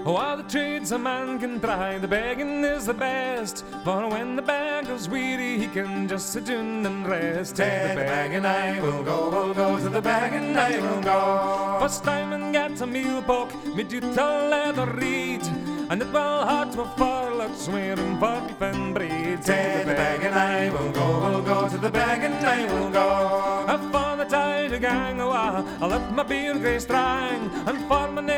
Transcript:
While the trades a man can try, the begging is the best. For when the beggar's weary, he can just sit down and rest. To the begging I will go, to the begging I will go. First time and get a meal book, me do tell leather read, and it will hard to afford, let's swear and for and breed. To the begging I will go, to the begging I will go. For the tide gang, I'll let my beard grey strang, and for my